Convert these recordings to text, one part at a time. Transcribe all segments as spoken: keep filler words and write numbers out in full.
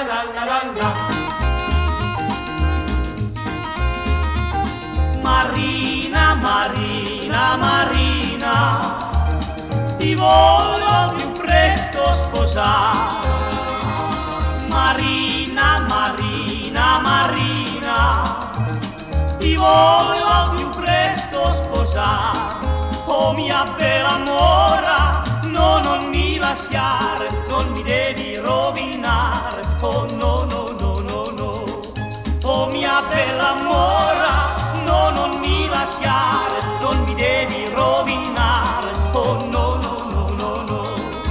la la la la. Marina, Marina, Marina, ti voglio più presto sposare. Marina, Marina, Marina, ti voglio più presto sposare. Oh mia bella mora, no, non mi lasciare, non mi devi rovinare. Oh no, no, no, no, no. Oh mia bella mora, no, non mi lasciare, non mi devi rovinare. Oh no, no, no, no, no.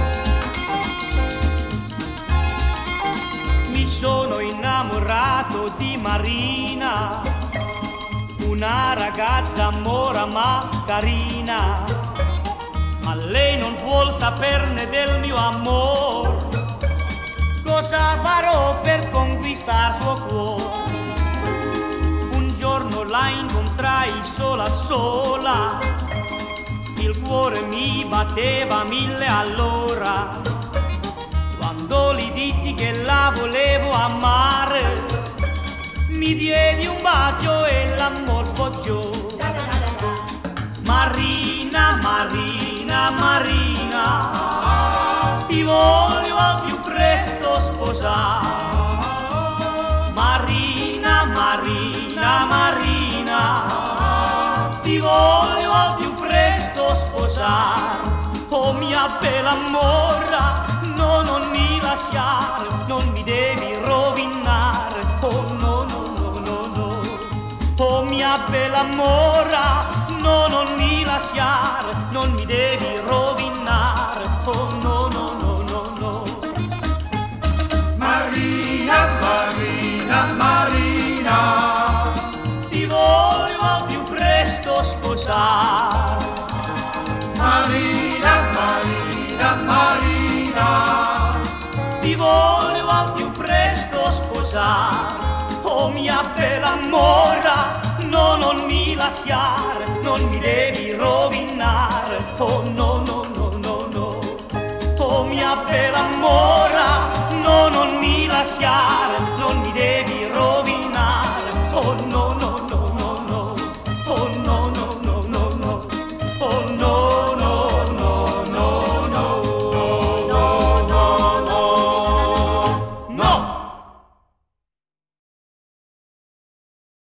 Mi sono innamorato di Marina, una ragazza mora ma carina, ma lei non vuol saperne del mio amor. Cosa farò per conquistar suo cuore? Un giorno la incontrai sola sola, il cuore mi batteva mille all'ora. Quando gli dissi che la volevo amare, mi diedi un bacio e l'amor sfoggiò. Marina, Marina, Marina, ti voglio al più presto sposare. Marina, Marina, Marina, ti voglio al più presto sposare. Oh mia bella mora, no, non mi lasciare, non mi devi rovinare. Oh no, no, no, no, no. Oh mia bella mora, no, non mi lasciare, non mi devi rovinare. Oh no, no, no, no, no. Marina, Marina, Marina, Ti voglio al più presto sposare. Marina, Marina, Marina, Ti voglio al più presto sposare. Oh mia bella mora, no, non mi lasciare, non mi devi rovinare.